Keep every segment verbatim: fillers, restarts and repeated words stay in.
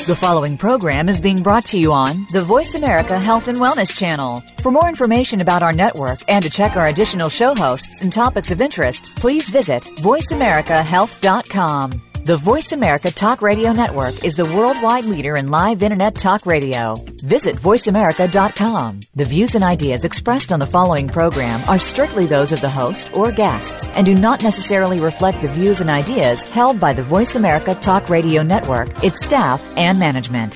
The following program is being brought to you on the Voice America Health and Wellness Channel. For more information about our network and to check our additional show hosts and topics of interest, please visit voice america health dot com. The Voice America Talk Radio Network is the worldwide leader in live Internet talk radio. Visit voice america dot com. The views and ideas expressed on the following program are strictly those of the host or guests and do not necessarily reflect the views and ideas held by the Voice America Talk Radio Network, its staff, and management.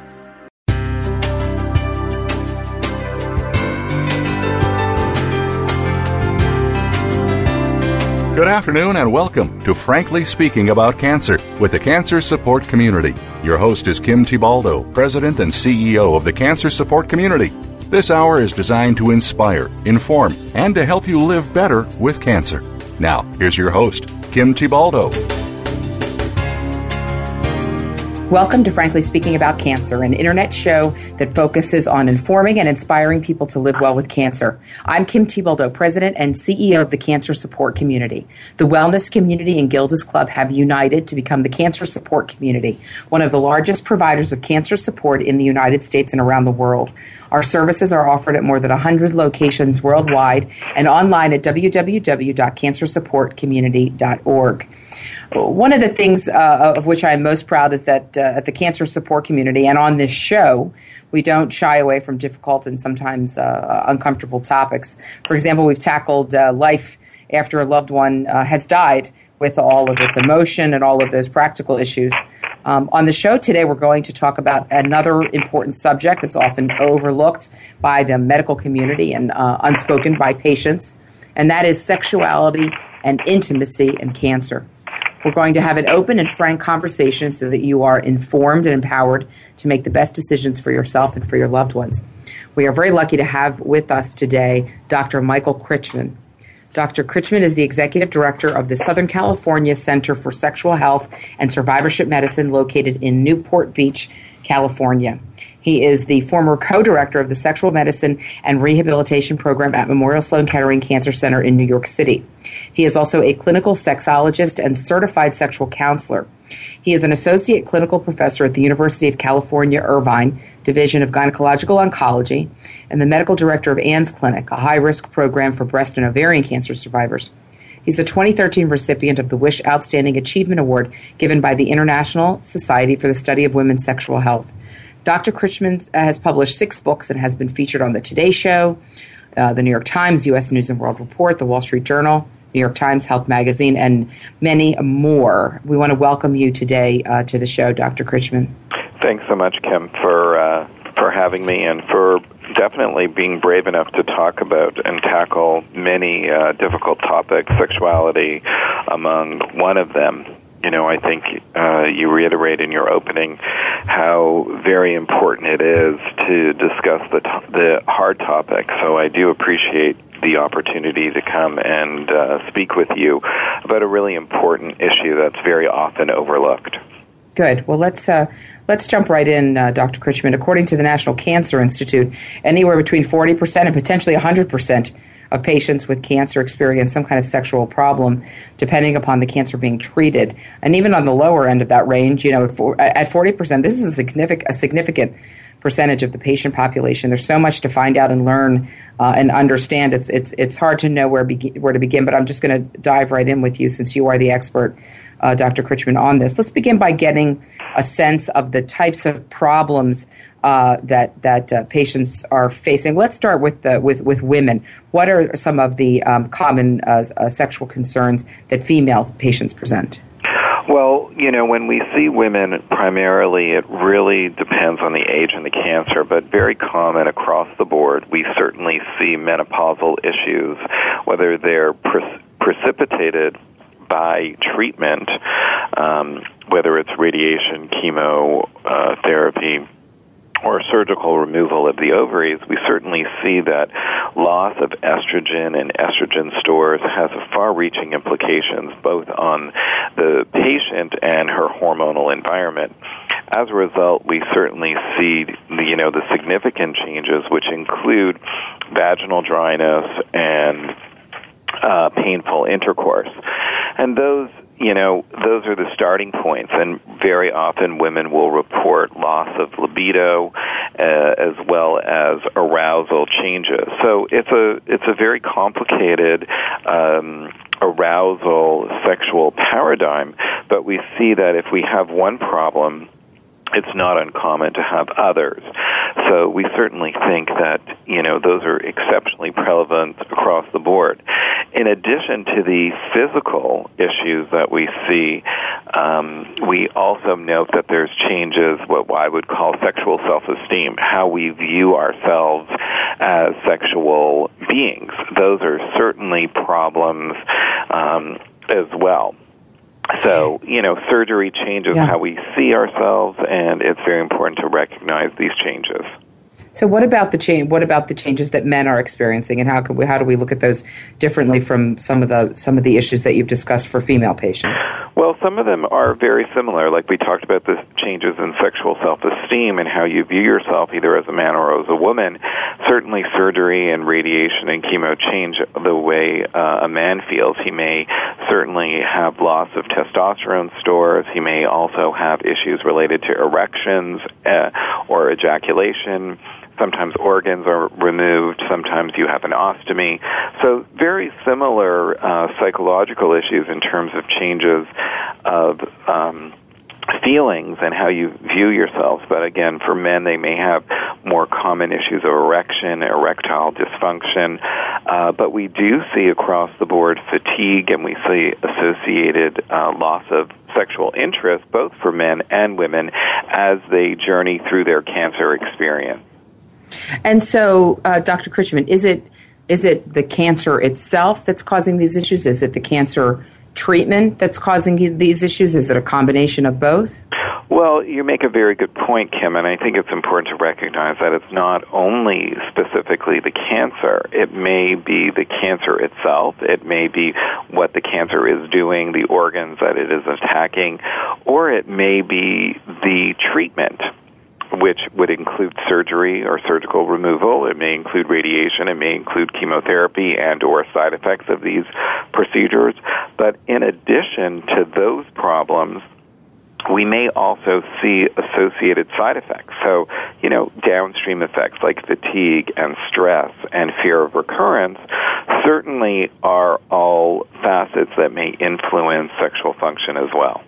Good afternoon and welcome to Frankly Speaking About Cancer with the Cancer Support Community. Your host is Kim Tibaldo, President and C E O of the Cancer Support Community. This hour is designed to inspire, inform, and to help you live better with cancer. Now, here's your host, Kim Tibaldo. Welcome to Frankly Speaking About Cancer, an internet show that focuses on informing and inspiring people to live well with cancer. I'm Kim Tibaldo, President and C E O of the Cancer Support Community. The wellness community and Gilda's Club have united to become the Cancer Support Community, one of the largest providers of cancer support in the United States and around the world. Our services are offered at more than one hundred locations worldwide and online at w w w dot cancer support community dot org. One of the things uh, of which I am most proud is that uh, at the Cancer Support Community and on this show, we don't shy away from difficult and sometimes uh, uncomfortable topics. For example, we've tackled uh, life after a loved one uh, has died with all of its emotion and all of those practical issues. Um, on the show today, we're going to talk about another important subject that's often overlooked by the medical community and uh, unspoken by patients, and that is sexuality and intimacy and cancer. We're going to have an open and frank conversation so that you are informed and empowered to make the best decisions for yourself and for your loved ones. We are very lucky to have with us today Doctor Michael Critchman. Doctor Critchman is the Executive Director of the Southern California Center for Sexual Health and Survivorship Medicine located in Newport Beach, California. He is the former co-director of the Sexual Medicine and Rehabilitation Program at Memorial Sloan Kettering Cancer Center in New York City. He is also a clinical sexologist and certified sexual counselor. He is an associate clinical professor at the University of California, Irvine, Division of Gynecological Oncology, and the medical director of Ann's Clinic, a high-risk program for breast and ovarian cancer survivors. He's the twenty thirteen recipient of the Wish Outstanding Achievement Award given by the International Society for the Study of Women's Sexual Health. Doctor Critchman has published six books and has been featured on The Today Show, uh, the New York Times, U S News and World Report, the Wall Street Journal, New York Times, Health Magazine, and many more. We want to welcome you today uh, to the show, Doctor Critchman. Thanks so much, Kim, for uh, for having me and for definitely being brave enough to talk about and tackle many uh, difficult topics, sexuality among one of them. You know, I think uh, you reiterate in your opening how very important it is to discuss the to- the hard topic. So I do appreciate the opportunity to come and uh, speak with you about a really important issue that's very often overlooked. Good. Well, let's uh, let's jump right in, uh, Doctor Critchman. According to the National Cancer Institute, anywhere between forty percent and potentially one hundred percent of patients with cancer experience some kind of sexual problem, depending upon the cancer being treated. And even on the lower end of that range, you know, at, for, at forty percent, this is a significant, a significant percentage of the patient population. There's so much to find out and learn uh, and understand. It's it's it's hard to know where be- where to begin, but I'm just going to dive right in with you since you are the expert, uh, Doctor Critchman, on this. Let's begin by getting a sense of the types of problems uh, that that uh, patients are facing. Let's start with the, with with women. What are some of the um, common uh, uh, sexual concerns that female patients present? Well, you know, when we see women, primarily it really depends on the age and the cancer, but very common across the board. We certainly see menopausal issues, whether they're pre- precipitated by treatment, um, whether it's radiation, chemo, uh, therapy, or surgical removal of the ovaries. We certainly see that loss of estrogen and estrogen stores has far-reaching implications both on the patient and her hormonal environment. As a result, we certainly see the, you know, the significant changes, which include vaginal dryness and uh, painful intercourse. And those you know, those are the starting points, and very often women will report loss of libido uh, as well as arousal changes. So it's a it's a very complicated um, arousal sexual paradigm, but we see that if we have one problem, it's not uncommon to have others. So we certainly think that, you know, those are exceptionally prevalent across the board. In addition to the physical issues that we see, um, we also note that there's changes, what I would call sexual self-esteem, how we view ourselves as sexual beings. Those are certainly problems um, as well. So, you know, surgery changes yeah. how we see ourselves, and it's very important to recognize these changes. So what about the change? What about the changes that men are experiencing, and how can we, how do we look at those differently from some of the some of the issues that you've discussed for female patients? Well, some of them are very similar. Like we talked about the changes in sexual self-esteem and how you view yourself either as a man or as a woman. Certainly surgery and radiation and chemo change the way uh, a man feels. He may certainly have loss of testosterone stores. He may also have issues related to erections uh, or ejaculation. Sometimes organs are removed. Sometimes you have an ostomy. So very similar uh, psychological issues in terms of changes of um, feelings and how you view yourselves. But again, for men, they may have more common issues of erection, erectile dysfunction. Uh, but we do see across the board fatigue, and we see associated uh, loss of sexual interest, both for men and women, as they journey through their cancer experience. And so, uh, Doctor Critchman, is it is it the cancer itself that's causing these issues? Is it the cancer treatment that's causing these issues? Is it a combination of both? Well, you make a very good point, Kim, and I think it's important to recognize that it's not only specifically the cancer. It may be the cancer itself. It may be what the cancer is doing, the organs that it is attacking, or it may be the treatment, which would include surgery or surgical removal. It may include radiation. It may include chemotherapy and or side effects of these procedures. But in addition to those problems, we may also see associated side effects. So, you know, downstream effects like fatigue and stress and fear of recurrence certainly are all facets that may influence sexual function as well.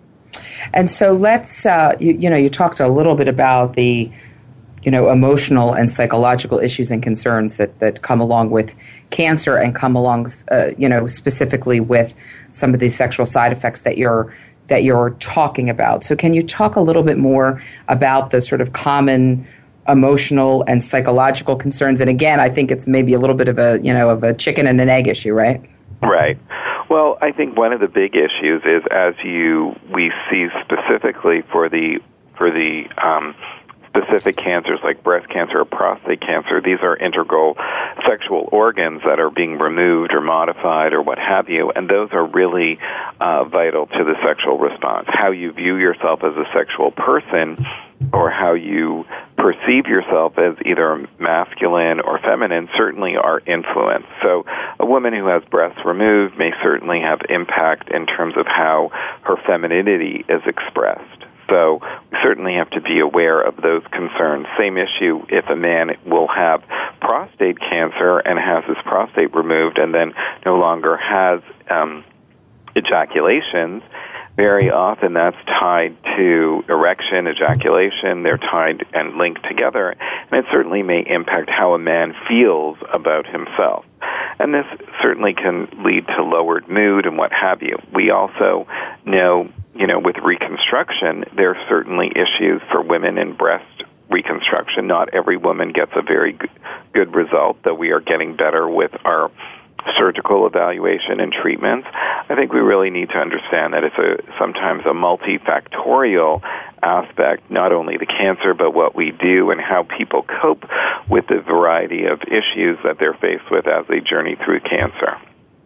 And so let's, uh, you, you know, you talked a little bit about the, you know, emotional and psychological issues and concerns that, that come along with cancer and come along, uh, you know, specifically with some of these sexual side effects that you're that you're talking about. So can you talk a little bit more about the sort of common emotional and psychological concerns? And again, I think it's maybe a little bit of a, you know, of a chicken and an egg issue, right? Right. Well, I think one of the big issues is, as you we see specifically for the for the um, specific cancers like breast cancer or prostate cancer, these are integral sexual organs that are being removed or modified or what have you, and those are really uh, vital to the sexual response. How you view yourself as a sexual person, or how you perceive yourself as either masculine or feminine, certainly are influenced. So a woman who has breasts removed may certainly have impact in terms of how her femininity is expressed. So we certainly have to be aware of those concerns. Same issue if a man will have prostate cancer and has his prostate removed and then no longer has um, ejaculations. Very often that's tied to erection, ejaculation. They're tied and linked together. And it certainly may impact how a man feels about himself. And this certainly can lead to lowered mood and what have you. We also know, you know, with reconstruction, there are certainly issues for women in breast reconstruction. Not every woman gets a very good result, though we are getting better with our surgical evaluation and treatments. I think we really need to understand that it's a sometimes a multifactorial aspect, not only the cancer, but what we do and how people cope with the variety of issues that they're faced with as they journey through cancer.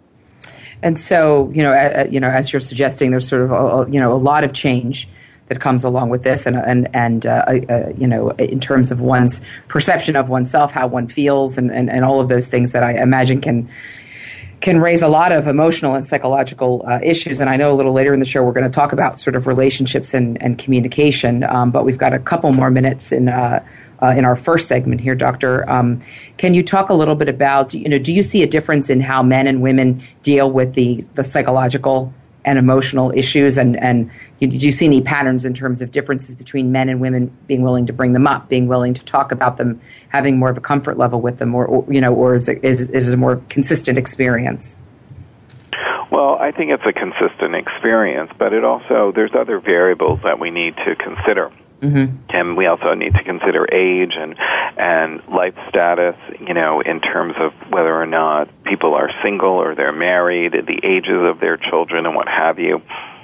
And so, you know, uh, you know, as you're suggesting, there's sort of a, you know a lot of change that comes along with this, and and and uh, uh, you know, in terms of one's perception of oneself, how one feels, and, and, and all of those things that I imagine can can raise a lot of emotional and psychological uh, issues. And I know a little later in the show we're going to talk about sort of relationships and, and communication, um, but we've got a couple more minutes in uh, uh, in our first segment here, Doctor. Um, can you talk a little bit about, you know, do you see a difference in how men and women deal with the, the psychological and emotional issues? And, and you, do you see any patterns in terms of differences between men and women being willing to bring them up, being willing to talk about them, having more of a comfort level with them, or, or you know, or is it, is, is it a more consistent experience? Well, I think it's a consistent experience, but it also, there's other variables that we need to consider. Mm-hmm. And we also need to consider age and and life status, you know, in terms of whether or not people are single or they're married, the ages of their children and what have you.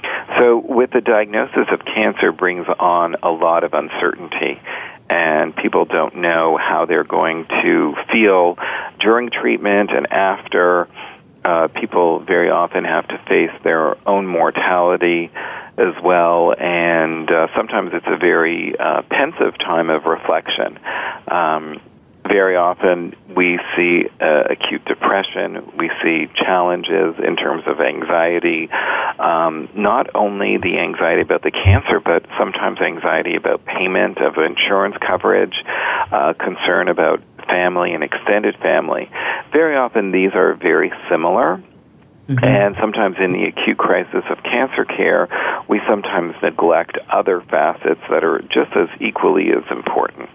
So with the diagnosis of cancer brings on a lot of uncertainty, and people don't know how they're going to feel during treatment and after. Uh, people very often have to face their own mortality as well, and uh, sometimes it's a very uh, pensive time of reflection. Um, very often we see uh, acute depression, we see challenges in terms of anxiety, um, not only the anxiety about the cancer, but sometimes anxiety about payment of insurance coverage, uh, concern about family and extended family. Very often these are very similar. Mm-hmm. And sometimes in the acute crisis of cancer care, we sometimes neglect other facets that are just as equally as important.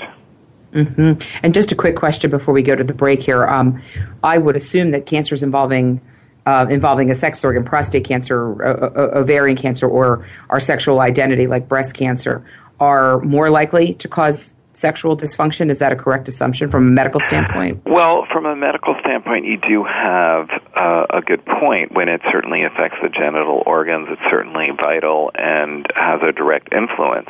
Mm-hmm. And just a quick question before we go to the break here. Um, I would assume that cancers involving uh, involving a sex organ, prostate cancer, uh, uh, ovarian cancer, or our sexual identity like breast cancer are more likely to cause sexual dysfunction. Is that a correct assumption from a medical standpoint? Well, from a medical standpoint, you do have uh, a good point. When it certainly affects the genital organs, it's certainly vital and has a direct influence.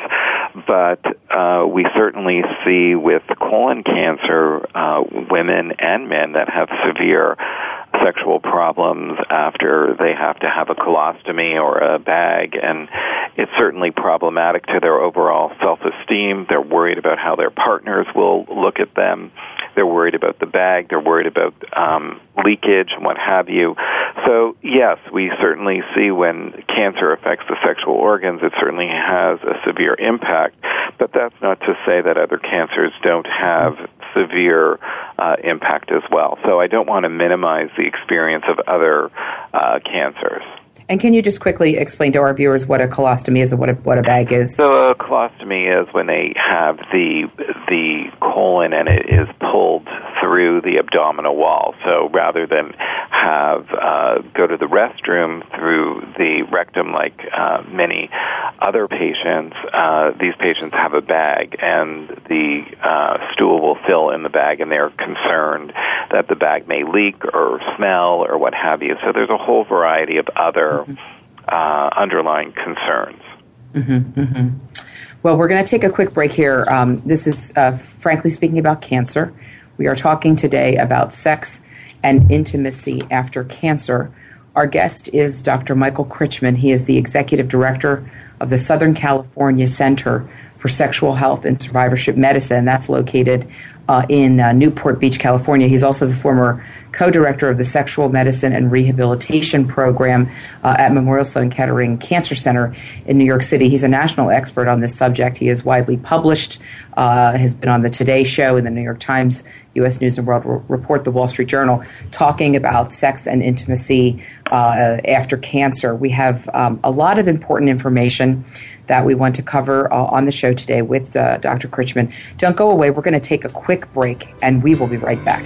But uh, we certainly see with colon cancer, uh, women and men that have severe sexual problems after they have to have a colostomy or a bag, and it's certainly problematic to their overall self-esteem. They're worried about how their partners will look at them. They're worried about the bag. They're worried about um, leakage and what have you. So, yes, we certainly see when cancer affects the sexual organs, it certainly has a severe impact. But that's not to say that other cancers don't have severe uh, impact as well. So I don't want to minimize the experience of other uh, cancers. And can you just quickly explain to our viewers what a colostomy is and what a, what a bag is? So a colostomy is when they have the the colon and it is pulled through the abdominal wall. So rather than have uh, go to the restroom through the rectum like uh, many other patients, uh, these patients have a bag, and the uh, stool will fill in the bag, and they're concerned that the bag may leak or smell or what have you. So there's a whole variety of other mm-hmm. uh, underlying concerns. Mm-hmm, mm-hmm. Well, we're going to take a quick break here. Um, this is, uh, frankly speaking, about cancer. We are talking today about sex and intimacy after cancer. Our guest is Doctor Michael Critchman. He is the Executive Director of the Southern California Center for Sexual Health and Survivorship Medicine. That's located uh, in uh, Newport Beach, California. He's also the former co-director of the Sexual Medicine and Rehabilitation Program uh, at Memorial Sloan Kettering Cancer Center in New York City. He's a national expert on this subject. He is widely published, uh, has been on the Today Show in the New York Times, U S News and World Report, the Wall Street Journal, talking about sex and intimacy uh, after cancer. We have um, a lot of important information that we want to cover uh, on the show today with uh, Doctor Critchman. Don't go away. We're going to take a quick break, and we will be right back.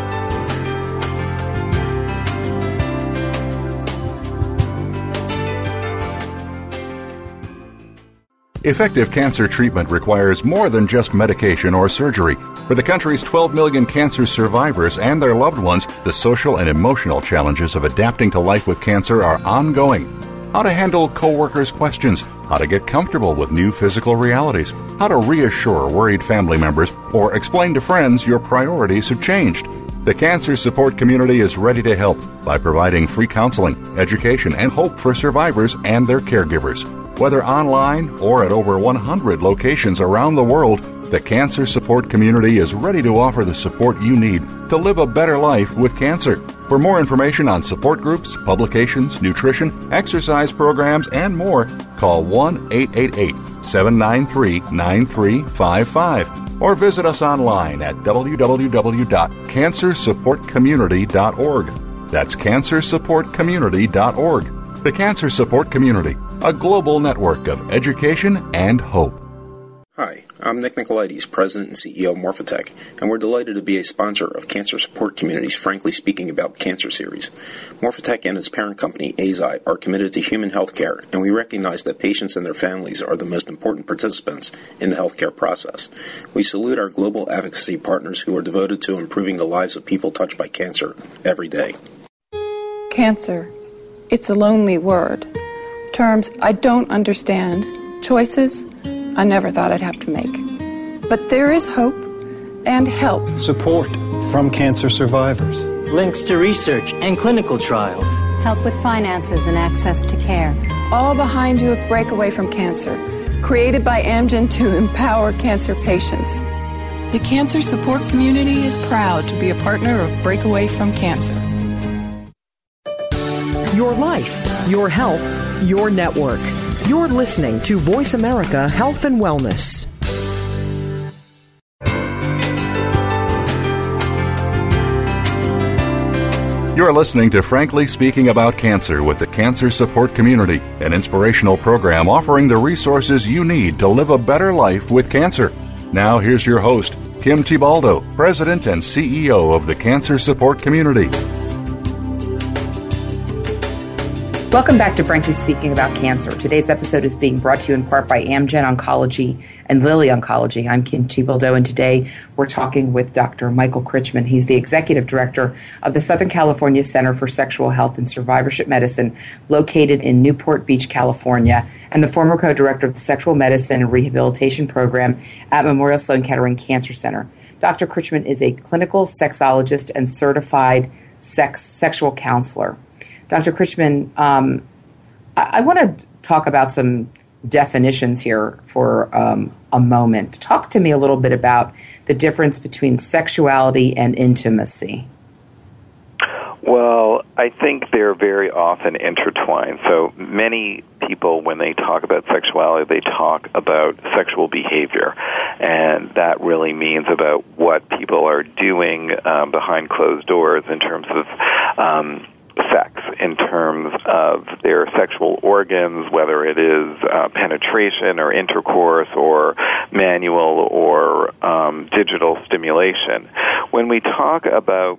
Effective cancer treatment requires more than just medication or surgery. For the country's twelve million cancer survivors and their loved ones, the social and emotional challenges of adapting to life with cancer are ongoing. How to handle coworkers' questions, how to get comfortable with new physical realities, how to reassure worried family members, or explain to friends your priorities have changed. The Cancer Support Community is ready to help by providing free counseling, education, and hope for survivors and their caregivers. Whether online or at over one hundred locations around the world, the Cancer Support Community is ready to offer the support you need to live a better life with cancer. For more information on support groups, publications, nutrition, exercise programs, and more, call one eight eight eight, seven nine three, nine three five five or visit us online at w w w dot cancer support community dot org. That's cancer support community dot org. The Cancer Support Community, a global network of education and hope. Hi, I'm Nick Nicolaides, President and C E O of Morphotek, and we're delighted to be a sponsor of Cancer Support Community's Frankly Speaking About Cancer series. Morphotek and its parent company, Eisai, are committed to human health care, and we recognize that patients and their families are the most important participants in the healthcare process. We salute our global advocacy partners who are devoted to improving the lives of people touched by cancer every day. Cancer. It's a lonely word. Terms I don't understand. Choices I never thought I'd have to make. But there is hope and help. Support from cancer survivors. Links to research and clinical trials. Help with finances and access to care. All behind you at Breakaway from Cancer, created by Amgen to empower cancer patients. The Cancer Support Community is proud to be a partner of Breakaway from Cancer. Your life, your health, your network. You're listening to Voice America Health and Wellness. You're listening to Frankly Speaking About Cancer with the Cancer Support Community, an inspirational program offering the resources you need to live a better life with cancer. Now here's your host, Kim Thiboldeaux, President and C E O of the Cancer Support Community. Welcome back to Frankly Speaking About Cancer. Today's episode is being brought to you in part by Amgen Oncology and Lilly Oncology. I'm Kim Thiboldeaux, and today we're talking with Doctor Michael Critchman. He's the Executive Director of the Southern California Center for Sexual Health and Survivorship Medicine, located in Newport Beach, California, and the former co-director of the Sexual Medicine and Rehabilitation Program at Memorial Sloan Kettering Cancer Center. Doctor Critchman is a clinical sexologist and certified sex sexual counselor. Doctor Critchman, um, I, I want to talk about some definitions here for um, a moment. Talk to me a little bit about the difference between sexuality and intimacy. Well, I think they're very often intertwined. So many people, when they talk about sexuality, they talk about sexual behavior. And that really means about what people are doing um, behind closed doors in terms of um sex, in terms of their sexual organs, whether it is uh, penetration or intercourse or manual or um, digital stimulation. When we talk about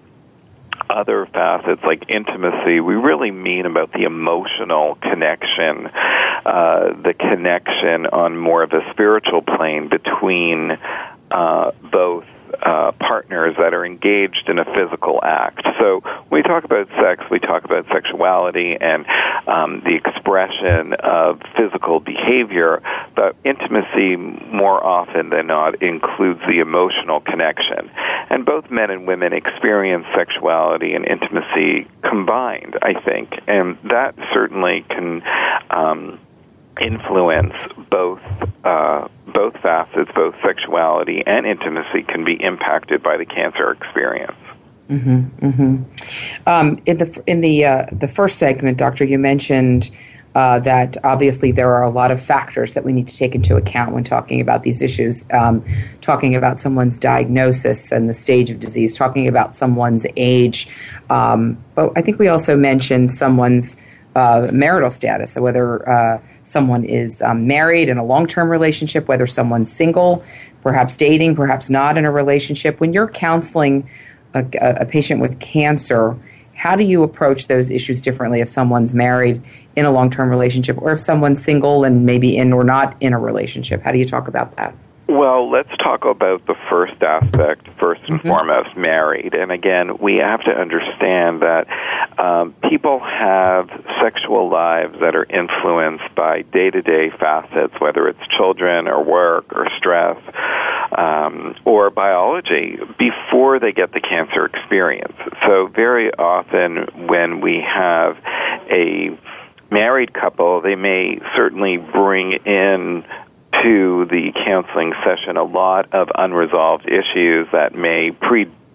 other facets like intimacy, we really mean about the emotional connection, uh, the connection on more of a spiritual plane between uh, both Uh, partners that are engaged in a physical act. So when we talk about sex, we talk about sexuality and um, the expression of physical behavior, but intimacy more often than not includes the emotional connection. And both men and women experience sexuality and intimacy combined, I think, and that certainly can um, influence both uh, both facets, both sexuality and intimacy can be impacted by the cancer experience. Mm-hmm, mm-hmm. Um, in the in the uh, the first segment, Doctor, you mentioned uh, that obviously there are a lot of factors that we need to take into account when talking about these issues. Um, talking about someone's diagnosis and the stage of disease, talking about someone's age, um, but I think we also mentioned someone's Uh, marital status, so whether uh, someone is um, married in a long-term relationship, whether someone's single, perhaps dating, perhaps not in a relationship. When you're counseling a, a patient with cancer, how do you approach those issues differently if someone's married in a long-term relationship or if someone's single and maybe in or not in a relationship? How do you talk about that? Well, let's talk about the first aspect, first and mm-hmm. foremost, married. And again, we have to understand that um, people have sexual lives that are influenced by day-to-day facets, whether it's children or work or stress um, or biology, before they get the cancer experience. So very often when we have a married couple, they may certainly bring in to the counseling session a lot of unresolved issues that may pre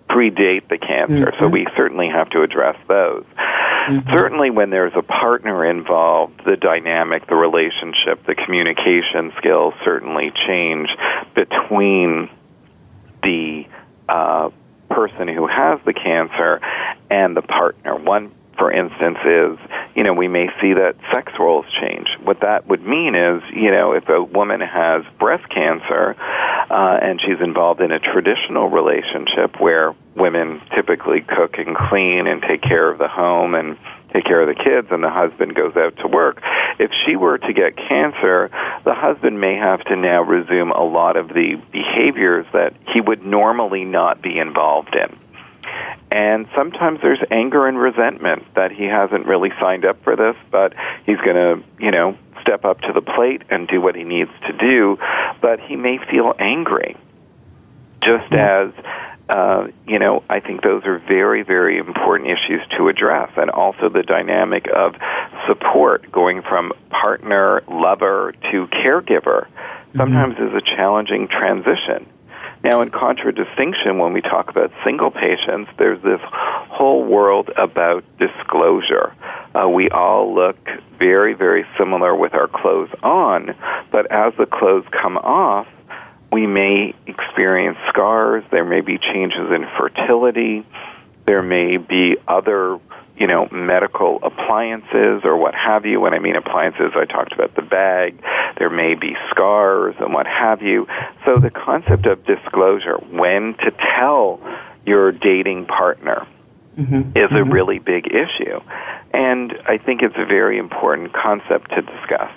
predate the cancer, Mm-hmm. so we certainly have to address those. Mm-hmm. Certainly when there's a partner involved, the dynamic, the relationship, the communication skills certainly change between the uh, person who has the cancer and the partner. One, for instance, is, you know, we may see that sex roles change. What that would mean is, you know, if a woman has breast cancer uh, and she's involved in a traditional relationship where women typically cook and clean and take care of the home and take care of the kids, and the husband goes out to work. If she were to get cancer, the husband may have to now resume a lot of the behaviors that he would normally not be involved in. And sometimes there's anger and resentment that he hasn't really signed up for this, but he's going to, you know, step up to the plate and do what he needs to do, but he may feel angry. Just as, uh, you know, I think those are very, very important issues to address. And also the dynamic of support going from partner, lover to caregiver sometimes mm-hmm. is a challenging transition. Now, in contradistinction, when we talk about single patients, there's this whole world about disclosure. Uh, we all look very, very similar with our clothes on, but as the clothes come off, we may experience scars. There may be changes in fertility. There may be other, you know, medical appliances or what have you. When I mean appliances, I talked about the bag. There may be scars and what have you. So the concept of disclosure, when to tell your dating partner, mm-hmm. is mm-hmm. a really big issue. And I think it's a very important concept to discuss.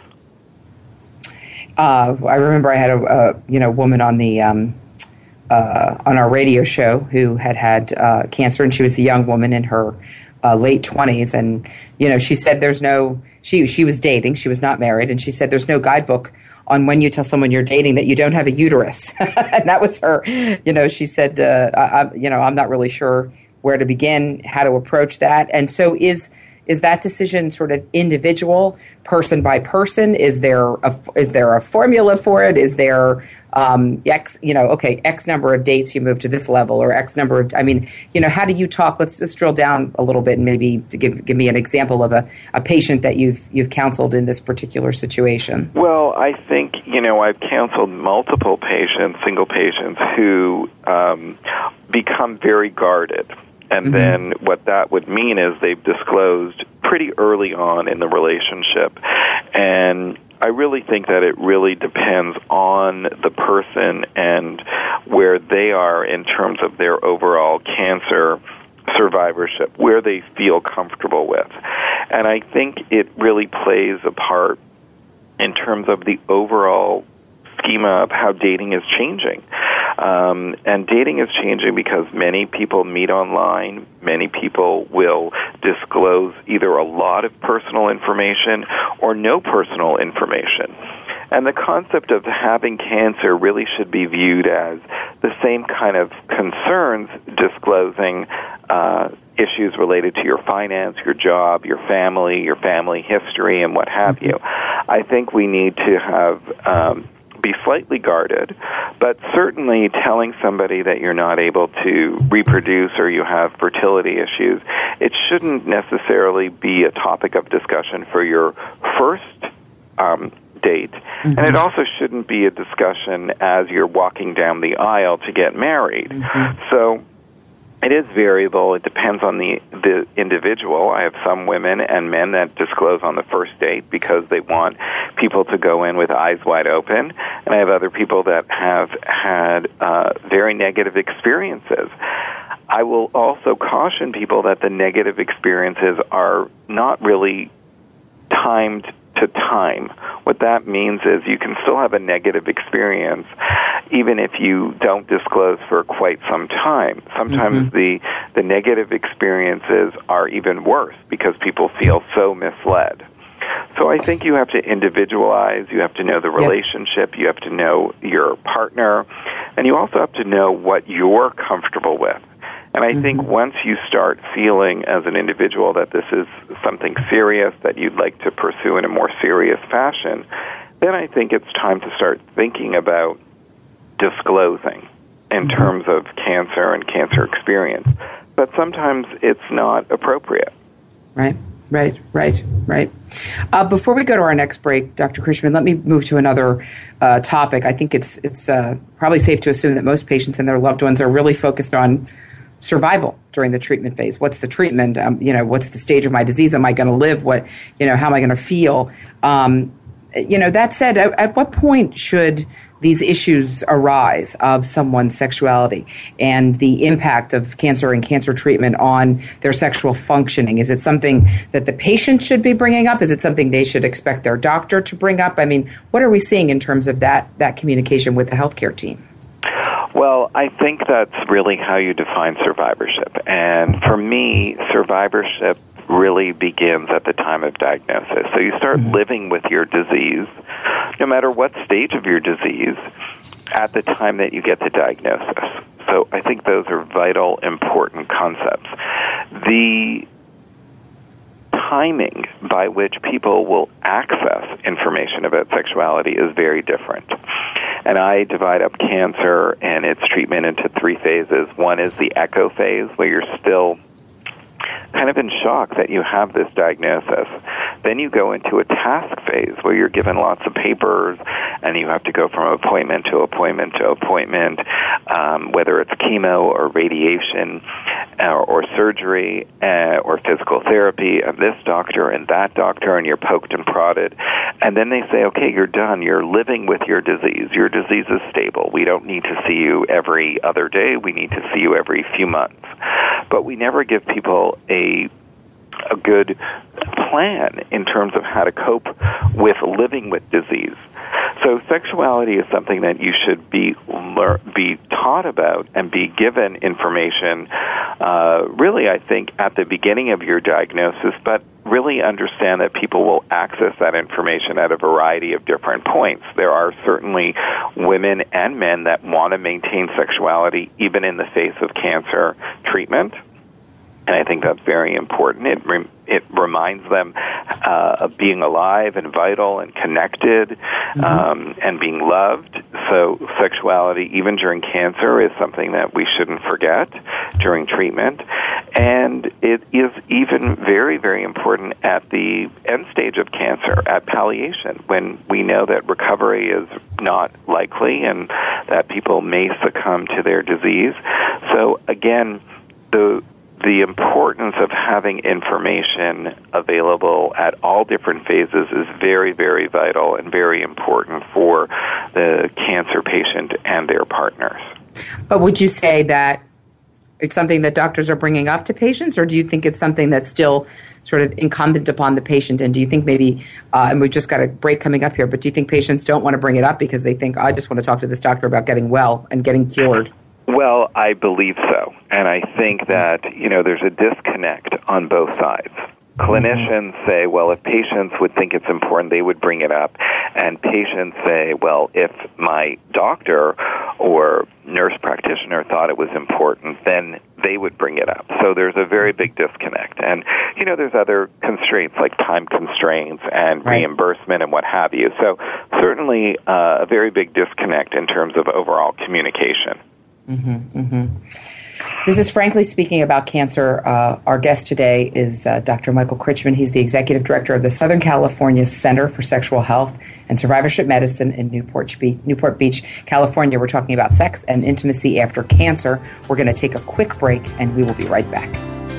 Uh, I remember I had a, a you know woman on the um, uh, on our radio show who had had uh, cancer, and she was a young woman in her uh, late twenties, and you know she said there's no she she was dating, she was not married, and she said there's no guidebook on when you tell someone you're dating that you don't have a uterus, and that was her. You know, she said uh, I, you know I'm not really sure where to begin, how to approach that, and so is. Is that decision sort of individual, person by person? Is there a, is there a formula for it? Is there um, X, you know, okay, X number of dates you move to this level, or X number of, I mean, you know, how do you talk? Let's just drill down a little bit and maybe to give give me an example of a, a patient that you've you've counseled in this particular situation. Well, I think, you know, I've counseled multiple patients, single patients, who um, become very guarded. And mm-hmm. then what that would mean is they've disclosed pretty early on in the relationship. And I really think that it really depends on the person and where they are in terms of their overall cancer survivorship, where they feel comfortable with. And I think it really plays a part in terms of the overall schema of how dating is changing. Um, and dating is changing because many people meet online. Many people will disclose either a lot of personal information or no personal information. And the concept of having cancer really should be viewed as the same kind of concerns disclosing uh, issues related to your finance, your job, your family, your family history, and what have you. I think we need to have... Um, be slightly guarded, but certainly telling somebody that you're not able to reproduce or you have fertility issues, it shouldn't necessarily be a topic of discussion for your first um, date, mm-hmm. and it also shouldn't be a discussion as you're walking down the aisle to get married. Mm-hmm. So it is variable. It depends on the, the individual. I have some women and men that disclose on the first date because they want people to go in with eyes wide open, and I have other people that have had uh, very negative experiences. I will also caution people that the negative experiences are not really timed to time. What that means is you can still have a negative experience even if you don't disclose for quite some time. Sometimes mm-hmm. the the negative experiences are even worse because people feel so misled. So I think you have to individualize, you have to know the relationship, yes. you have to know your partner, and you also have to know what you're comfortable with. And I mm-hmm. think once you start feeling as an individual that this is something serious that you'd like to pursue in a more serious fashion, then I think it's time to start thinking about disclosing. in terms of cancer and cancer experience, but sometimes it's not appropriate. Right, right, right, right. Uh, before we go to our next break, Doctor Krishman, let me move to another uh, topic. I think it's it's uh, probably safe to assume that most patients and their loved ones are really focused on survival during the treatment phase. What's the treatment? Um, you know, what's the stage of my disease? Am I going to live? What, you know, how am I going to feel? Um, you know, that said, at, at what point should these issues arise of someone's sexuality and the impact of cancer and cancer treatment on their sexual functioning? Is it something that the patient should be bringing up? Is it something they should expect their doctor to bring up? I mean, what are we seeing in terms of that that communication with the healthcare team? Well, I think that's really how you define survivorship. And for me, survivorship really begins at the time of diagnosis. So you start mm-hmm. living with your disease, no matter what stage of your disease, at the time that you get the diagnosis. So I think those are vital, important concepts. The timing by which people will access information about sexuality is very different. And I divide up cancer and its treatment into three phases. One is the echo phase, where you're still kind of in shock that you have this diagnosis. Then you go into a task phase where you're given lots of papers and you have to go from appointment to appointment to appointment, um, whether it's chemo or radiation uh, or surgery uh, or physical therapy of this doctor and that doctor, and you're poked and prodded. And then they say, okay, you're done. You're living with your disease. Your disease is stable. We don't need to see you every other day. We need to see you every few months. But we never give people a a good plan in terms of how to cope with living with disease. So sexuality is something that you should be lear- be taught about and be given information, uh, really, I think, at the beginning of your diagnosis, but really understand that people will access that information at a variety of different points. There are certainly women and men that want to maintain sexuality even in the face of cancer treatment. And I think that's very important. It re- it reminds them uh, of being alive and vital and connected, mm-hmm. um, and being loved. So sexuality, even during cancer, is something that we shouldn't forget during treatment. And it is even very, very important at the end stage of cancer, at palliation, when we know that recovery is not likely and that people may succumb to their disease. So again, the The importance of having information available at all different phases is very, very vital and very important for the cancer patient and their partners. But would you say that it's something that doctors are bringing up to patients, or do you think it's something that's still sort of incumbent upon the patient? And do you think maybe, uh, and we've just got a break coming up here, but do you think patients don't want to bring it up because they think, oh, I just want to talk to this doctor about getting well and getting cured? Well, I believe so. And I think that, you know, there's a disconnect on both sides. Clinicians mm-hmm. say, well, if patients would think it's important, they would bring it up. And patients say, well, if my doctor or nurse practitioner thought it was important, then they would bring it up. So there's a very big disconnect. And, you know, there's other constraints like time constraints and right. reimbursement and what have you. So certainly uh, a very big disconnect in terms of overall communication. Mm-hmm, mm-hmm. This is Frankly Speaking About Cancer. Uh, our guest today is uh, Doctor Michael Critchman. He's the Executive Director of the Southern California Center for Sexual Health and Survivorship Medicine in Newport Beach, Newport Beach, California. We're talking about sex and intimacy after cancer. We're going to take a quick break, and we will be right back.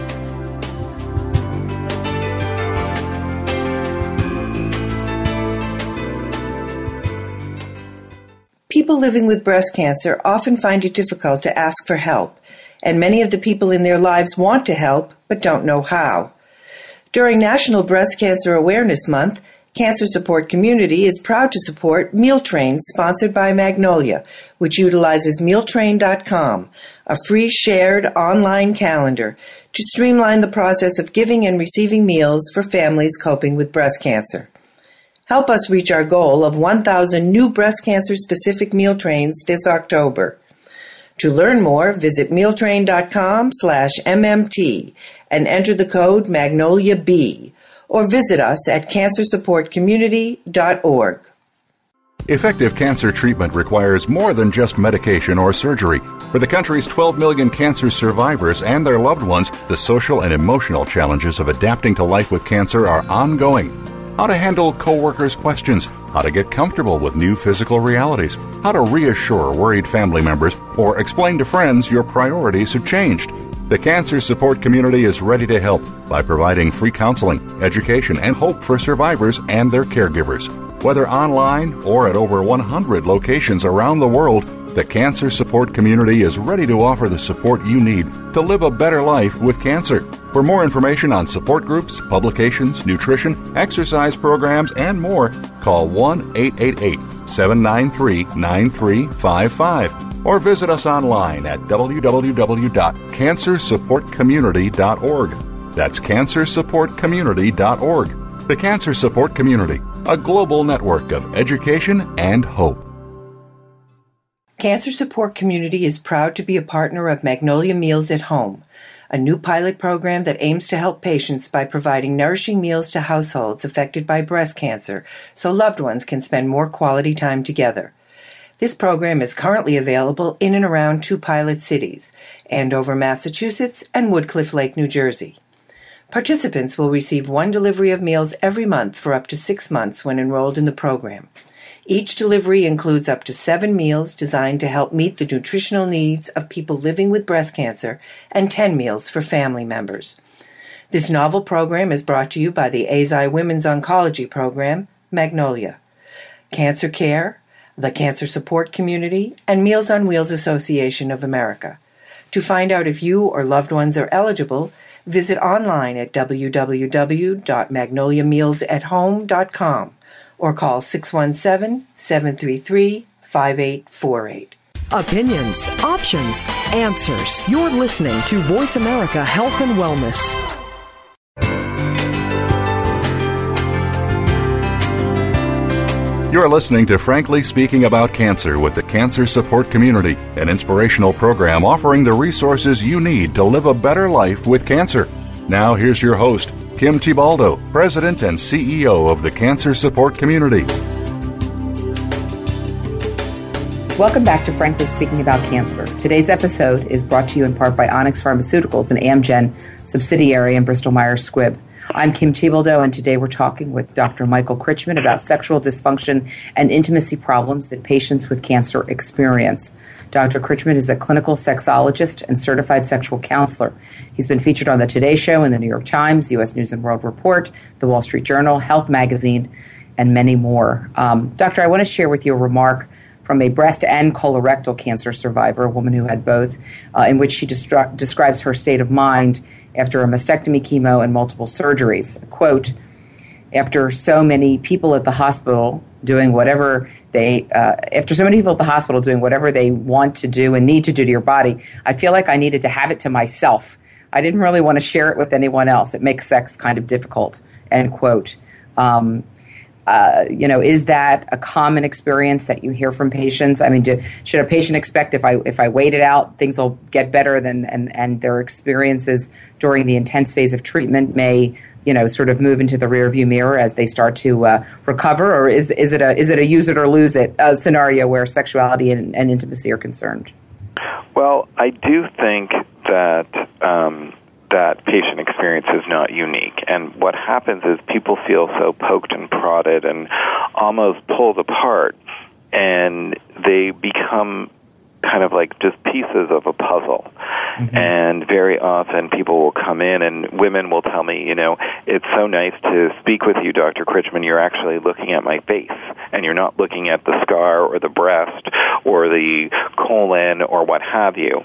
People living with breast cancer often find it difficult to ask for help, and many of the people in their lives want to help but don't know how. During National Breast Cancer Awareness Month, Cancer Support Community is proud to support Meal Train, sponsored by Magnolia, which utilizes meal train dot com, a free shared online calendar to streamline the process of giving and receiving meals for families coping with breast cancer. Help us reach our goal of one thousand new breast cancer-specific meal trains this October. To learn more, visit meal train dot com slash M M T and enter the code Magnolia B, or visit us at cancer support community dot org. Effective cancer treatment requires more than just medication or surgery. For the country's twelve million cancer survivors and their loved ones, the social and emotional challenges of adapting to life with cancer are ongoing. How to handle coworkers' questions, how to get comfortable with new physical realities, how to reassure worried family members, or explain to friends your priorities have changed. The Cancer Support Community is ready to help by providing free counseling, education, and hope for survivors and their caregivers. Whether online or at over one hundred locations around the world, the Cancer Support Community is ready to offer the support you need to live a better life with cancer. For more information on support groups, publications, nutrition, exercise programs, and more, call one eight eight eight, seven nine three, nine three five five or visit us online at w w w dot cancer support community dot org. That's cancer support community dot org. The Cancer Support Community, a global network of education and hope. Cancer Support Community is proud to be a partner of Magnolia Meals at Home, a new pilot program that aims to help patients by providing nourishing meals to households affected by breast cancer so loved ones can spend more quality time together. This program is currently available in and around two pilot cities, Andover, Massachusetts, and Woodcliff Lake, New Jersey. Participants will receive one delivery of meals every month for up to six months when enrolled in the program. Each delivery includes up to seven meals designed to help meet the nutritional needs of people living with breast cancer and ten meals for family members. This novel program is brought to you by the A Z I Women's Oncology Program, Magnolia, Cancer Care, the Cancer Support Community, and Meals on Wheels Association of America. To find out if you or loved ones are eligible, visit online at w w w dot magnolia meals at home dot com or call six one seven, seven three three, five eight four eight. Opinions, options, answers. You're listening to Voice America Health and Wellness. You're listening to Frankly Speaking About Cancer with the Cancer Support Community, an inspirational program offering the resources you need to live a better life with cancer. Now here's your host, Kim Tibaldo, President and C E O of the Cancer Support Community. Welcome back to Frankly Speaking About Cancer. Today's episode is brought to you in part by Onyx Pharmaceuticals, an Amgen subsidiary in Bristol-Myers Squibb. I'm Kim Tibaldo, and today we're talking with Doctor Michael Critchman about sexual dysfunction and intimacy problems that patients with cancer experience. Doctor Critchman is a clinical sexologist and certified sexual counselor. He's been featured on the Today Show in the New York Times, U S News and World Report, the Wall Street Journal, Health Magazine, and many more. Um, doctor, I want to share with you a remark from a breast and colorectal cancer survivor, a woman who had both, uh, in which she destru- describes her state of mind after a mastectomy, chemo, and multiple surgeries. Quote, after so many people at the hospital doing whatever they, uh, after so many people at the hospital doing whatever they want to do and need to do to your body, I feel like I needed to have it to myself. I didn't really want to share it with anyone else. It makes sex kind of difficult, end quote. Um, Uh, you know, is that a common experience that you hear from patients? I mean, do, should a patient expect if I if I wait it out, things will get better than and, and their experiences during the intense phase of treatment may, you know, sort of move into the rearview mirror as they start to uh, recover? Or is is it a is it a use it or lose it uh, scenario where sexuality and, and intimacy are concerned? Well, I do think that um, that patient experience is not unique. And what happens is people feel so poked and prodded and almost pulled apart, and they become kind of like just pieces of a puzzle. Mm-hmm. And very often people will come in and women will tell me, you know, it's so nice to speak with you, Doctor Critchman. You're actually looking at my face, and you're not looking at the scar or the breast or the colon or what have you.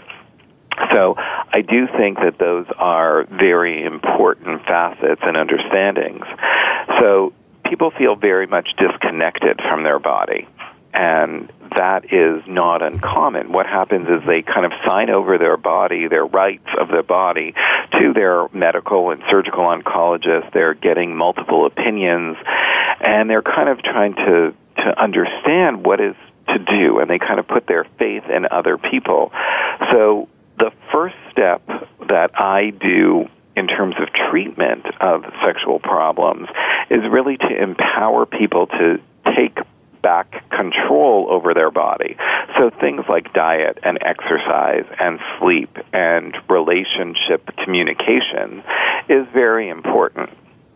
So I do think that those are very important facets and understandings. So people feel very much disconnected from their body, and that is not uncommon. What happens is they kind of sign over their body, their rights of their body, to their medical and surgical oncologist. They're getting multiple opinions, and they're kind of trying to, to understand what is to do, and they kind of put their faith in other people. So the first step that I do in terms of treatment of sexual problems is really to empower people to take back control over their body. So things like diet and exercise and sleep and relationship communication is very important.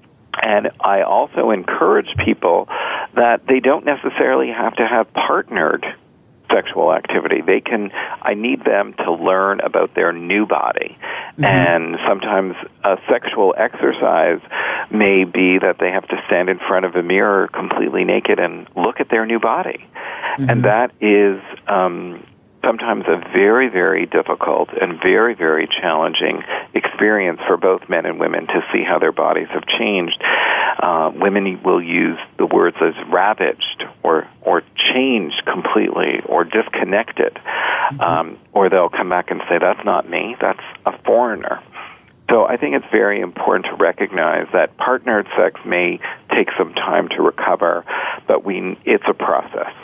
And I also encourage people that they don't necessarily have to have partnered sexual activity. They can, I need them to learn about their new body. Mm-hmm. And sometimes a sexual exercise may be that they have to stand in front of a mirror completely naked and look at their new body. Mm-hmm. And that is um, sometimes a very, very difficult and very, very challenging experience for both men and women to see how their bodies have changed. Uh, women will use the words as ravaged or or changed completely or disconnected. Mm-hmm. Um, or they'll come back and say, that's not me, that's a foreigner. So I think it's very important to recognize that partnered sex may take some time to recover, but we it's a process.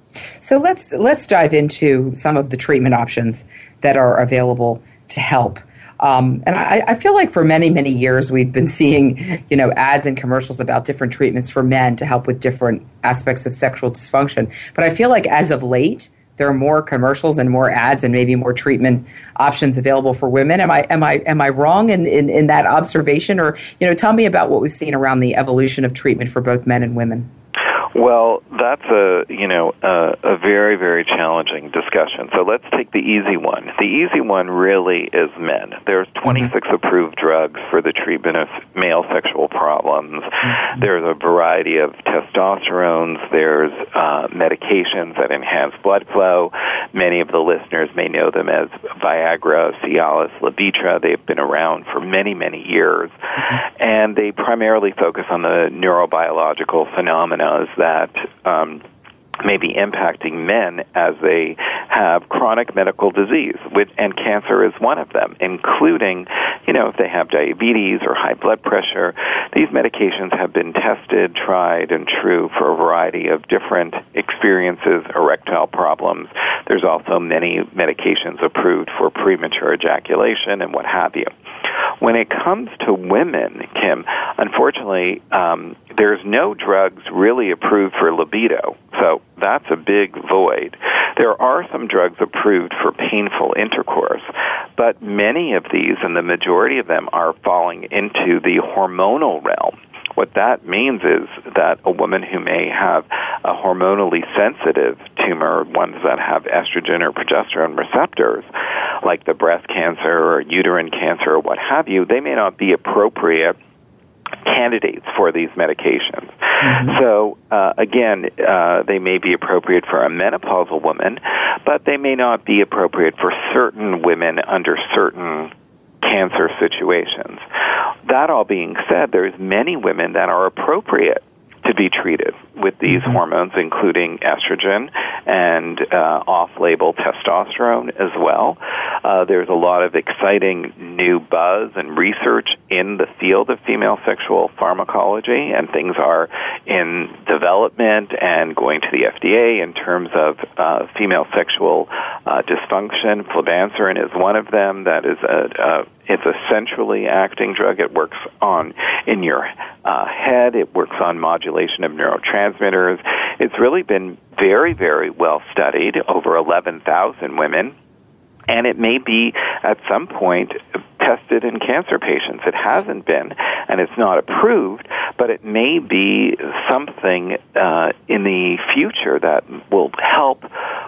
So let's let's dive into some of the treatment options that are available to help. Um, and I, I feel like for many, many years we've been seeing, you know, ads and commercials about different treatments for men to help with different aspects of sexual dysfunction. But I feel like as of late, there are more commercials and more ads and maybe more treatment options available for women. Am I am I am I wrong in, in, in that observation? Or, you know, tell me about what we've seen around the evolution of treatment for both men and women. Well, that's a, you know, a, a very, very challenging discussion. So let's take the easy one. The easy one really is men. There's twenty-six mm-hmm. approved drugs for the treatment of male sexual problems. Mm-hmm. There's a variety of testosterones. There's uh, medications that enhance blood flow. Many of the listeners may know them as Viagra, Cialis, Levitra. They've been around for many, many years. Mm-hmm. And they primarily focus on the neurobiological phenomena that um, may be impacting men as they have chronic medical disease, which, and cancer is one of them, including, you know, if they have diabetes or high blood pressure. These medications have been tested, tried, and true for a variety of different experiences, erectile problems. There's also many medications approved for premature ejaculation and what have you. When it comes to women, Kim, unfortunately, um, there's no drugs really approved for libido, so that's a big void. There are some drugs approved for painful intercourse, but many of these, and the majority of them, are falling into the hormonal realm. What that means is that a woman who may have a hormonally sensitive tumor, ones that have estrogen or progesterone receptors, like the breast cancer or uterine cancer or what have you, they may not be appropriate candidates for these medications. Mm-hmm. So, uh, again, uh, they may be appropriate for a menopausal woman, but they may not be appropriate for certain women under certain cancer situations. That all being said, there's many women that are appropriate to be treated with these mm-hmm. hormones, including estrogen and uh, off-label testosterone as well. Uh, there's a lot of exciting new buzz and research in the field of female sexual pharmacology, and things are in development and going to the F D A in terms of uh, female sexual uh, dysfunction. Flibanserin is one of them. That is a, a It's a centrally acting drug. It works on in your uh, head. It works on modulation of neurotransmitters. It's really been very, very well studied, over eleven thousand women, and it may be at some point tested in cancer patients. It hasn't been, and it's not approved, but it may be something uh, in the future that will help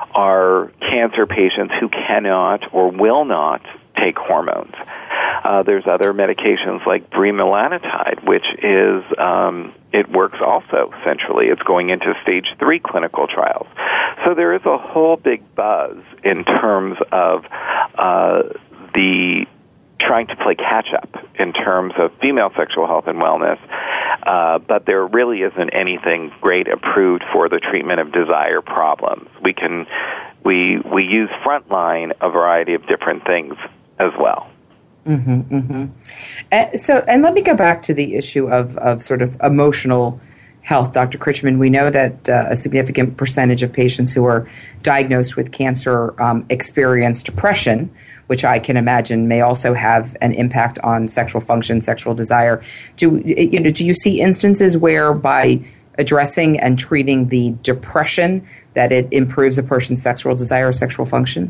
our cancer patients who cannot or will not take hormones. Uh, there's other medications like bremelanotide, which is, um, it works also centrally. It's going into stage three clinical trials. So there is a whole big buzz in terms of uh, the trying to play catch-up in terms of female sexual health and wellness, uh, but there really isn't anything great approved for the treatment of desire problems. We can, we, we use Frontline a variety of different things as well. Mm-hmm, mm-hmm. And so, and let me go back to the issue of, of sort of emotional health, Doctor Critchman. We know that uh, a significant percentage of patients who are diagnosed with cancer um, experience depression, which I can imagine may also have an impact on sexual function, sexual desire. Do you know? Do you see instances where by addressing and treating the depression, that it improves a person's sexual desire or sexual function?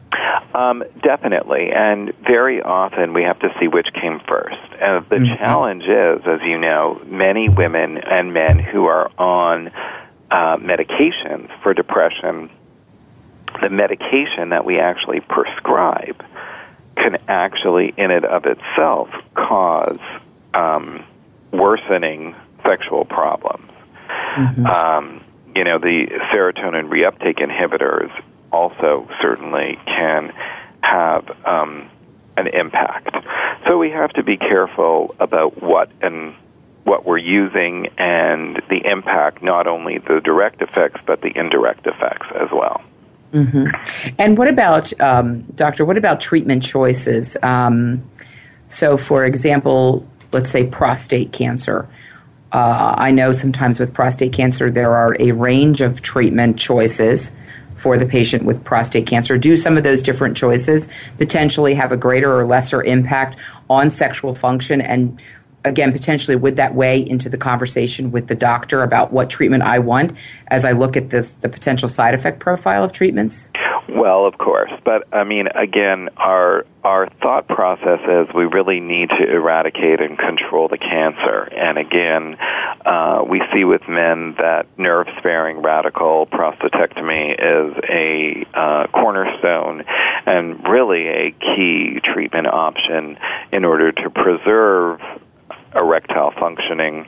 Um, definitely, and very often we have to see which came first. And the mm-hmm. challenge is, as you know, many women and men who are on uh, medications for depression, the medication that we actually prescribe can actually, in and of itself, cause um, worsening sexual problems. Mm-hmm. Um, you know, the serotonin reuptake inhibitors also certainly can have um, an impact. So we have to be careful about what and what we're using and the impact, not only the direct effects, but the indirect effects as well. Mm-hmm. And what about, um, doctor, what about treatment choices? Um, so, for example, let's say prostate cancer. Uh, I know sometimes with prostate cancer there are a range of treatment choices for the patient with prostate cancer. Do some of those different choices potentially have a greater or lesser impact on sexual function? And again, potentially would that weigh into the conversation with the doctor about what treatment I want as I look at this, the potential side effect profile of treatments? Well, of course. But, I mean, again, our our thought process is we really need to eradicate and control the cancer. And, again, uh, we see with men that nerve-sparing radical prostatectomy is a uh, cornerstone and really a key treatment option in order to preserve erectile functioning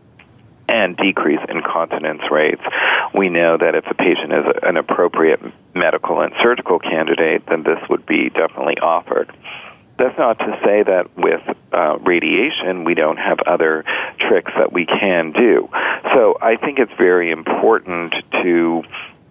and decrease incontinence rates. We know that if a patient is an appropriate medical and surgical candidate, then this would be definitely offered. That's not to say that with uh, radiation we don't have other tricks that we can do. So I think it's very important to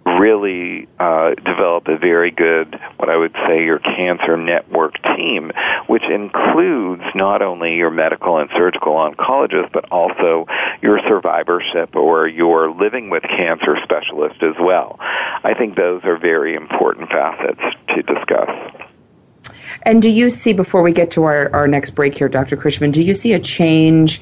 really uh, develop a very good, what I would say, your cancer network team, which includes not only your medical and surgical oncologist, but also your survivorship or your living with cancer specialist as well. I think those are very important facets to discuss. And do you see, before we get to our, our next break here, Doctor Krishman, do you see a change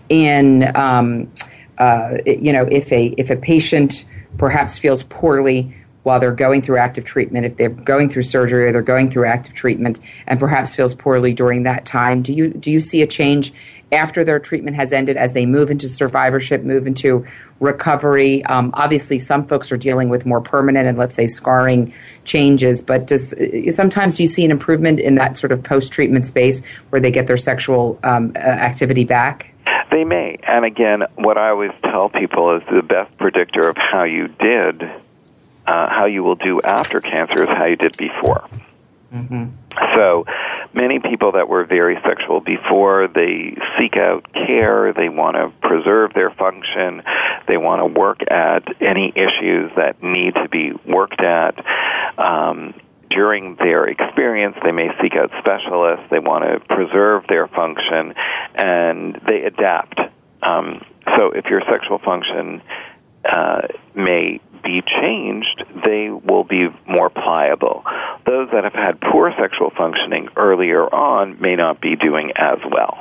in, um, uh, you know, if a if a patient perhaps feels poorly while they're going through active treatment, if they're going through surgery or they're going through active treatment, and perhaps feels poorly during that time, do you do you see a change after their treatment has ended as they move into survivorship, move into recovery? Um, obviously, some folks are dealing with more permanent and, let's say, scarring changes, but does sometimes do you see an improvement in that sort of post-treatment space where they get their sexual um, uh, activity back? They may. And again, what I always tell people is the best predictor of how you did, uh, how you will do after cancer is how you did before. Mm-hmm. So many people that were very sexual before, they seek out care, they want to preserve their function, they want to work at any issues that need to be worked at. Um, During their experience, they may seek out specialists. They want to preserve their function, and they adapt. Um, so if your sexual function uh, may be changed, they will be more pliable. Those that have had poor sexual functioning earlier on may not be doing as well.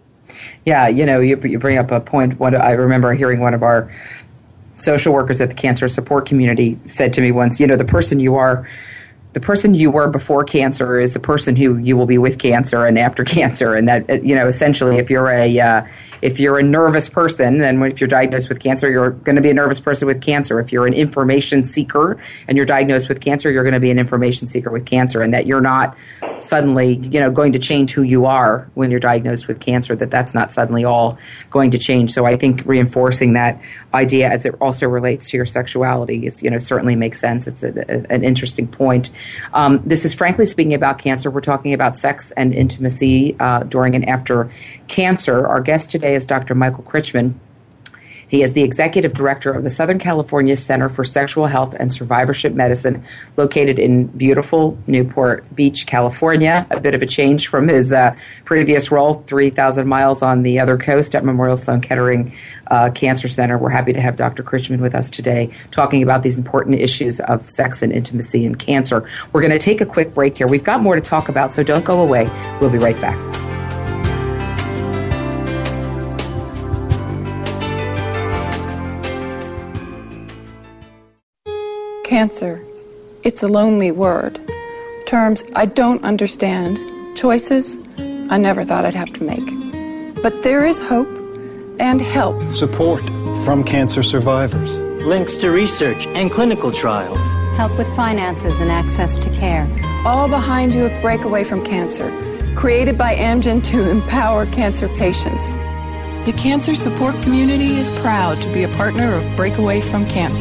Yeah, you know, you, you bring up a point. What I remember hearing one of our social workers at the Cancer Support Community said to me once, you know, the person you are The person you were before cancer is the person who you will be with cancer and after cancer, and that, you know, essentially, if you're a uh, if you're a nervous person, then if you're diagnosed with cancer, you're going to be a nervous person with cancer. If you're an information seeker and you're diagnosed with cancer, you're going to be an information seeker with cancer, and that you're not suddenly, you know, going to change who you are when you're diagnosed with cancer. That that's not suddenly all going to change. So I think reinforcing that idea as it also relates to your sexuality is, you know, certainly makes sense. It's a, a, an interesting point. Um, this is Frankly Speaking About Cancer. We're talking about sex and intimacy uh, during and after cancer. Our guest today is Doctor Michael Krishman. He is the executive director of the Southern California Center for Sexual Health and Survivorship Medicine, located in beautiful Newport Beach, California. A bit of a change from his uh, previous role, three thousand miles on the other coast at Memorial Sloan Kettering uh, Cancer Center. We're happy to have Doctor Krishman with us today, talking about these important issues of sex and intimacy and cancer. We're going to take a quick break here. We've got more to talk about, so don't go away. We'll be right back. Cancer. It's a lonely word. Terms I don't understand. Choices I never thought I'd have to make. But there is hope and help. Support from cancer survivors. Links to research and clinical trials. Help with finances and access to care. All behind you at Breakaway from Cancer, created by Amgen to empower cancer patients. The cancer support community is proud to be a partner of Breakaway from Cancer.